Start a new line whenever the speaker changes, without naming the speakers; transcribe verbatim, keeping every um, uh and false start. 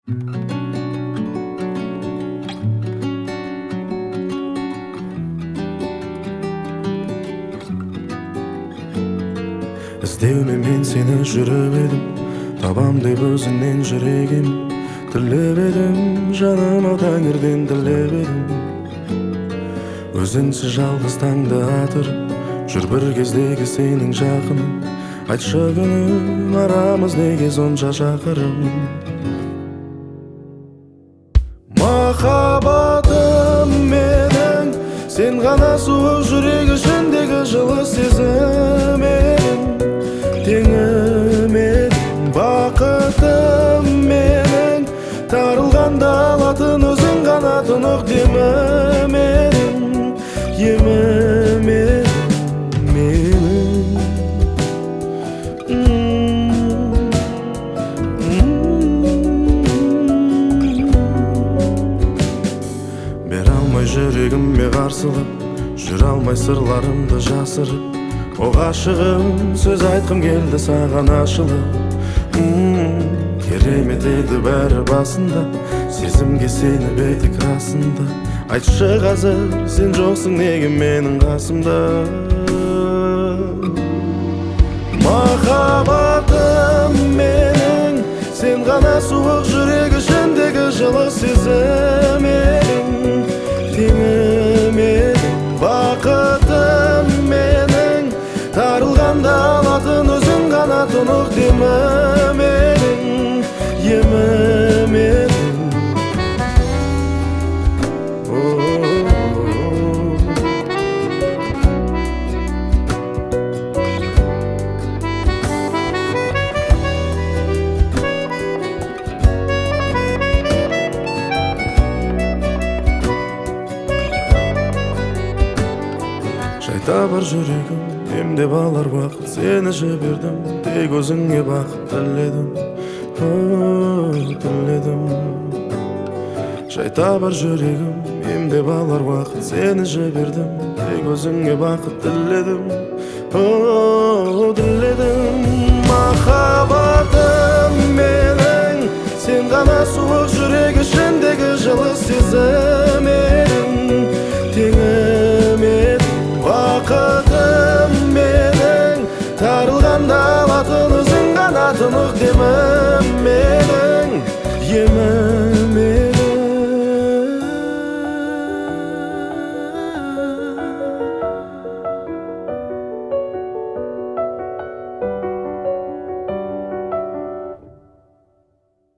Іздеумен мен сені жүріп едім, табам деп өзіңнен жүрегім тілеп едім, жаныма таңертең тілеп едім. Өзіңсіз жалғыз таңды атырып жүр бір кездегі сенің жақының. Айтшы күнім, арамыз неге сонша шақырым? Махаббатым менің, сен ғана суық жүрек ішіндегі жылы сезім едің. Теңім едің, бақытым менің, тарылғанда алатын өзің ғана тұнық демім едің, емім едің менің. Бере алмай жүрегіме қарсылық, жүре алмай сырларымды жасырып, о ғашығым, сөз айтқым келді саған ашылып. Керемет еді бәрі басында, сезімге сеніп едік расында. Айтшы қазір, сен жоқсың неге менің қасымда? Махаббатым менің, сен ғана суық жүрек ішіндегі жылы сезім едің. Теңім едің, бақытым менің, тарылғанда алатын өзің ғана тұнық демім едің, емім едің. Жайта бар жүрегім, емдеп алар уақыт, сені жібердім, тек өзіңе бақыт тіледім, тіледім. Жайта бар жүрегім, емдеп алар уақыт, сені жібердім, тек өзіңе бақыт тіледім, тіледім. Махаббатым менің, сен ғана суық жүрек ішіндегі жылы сезім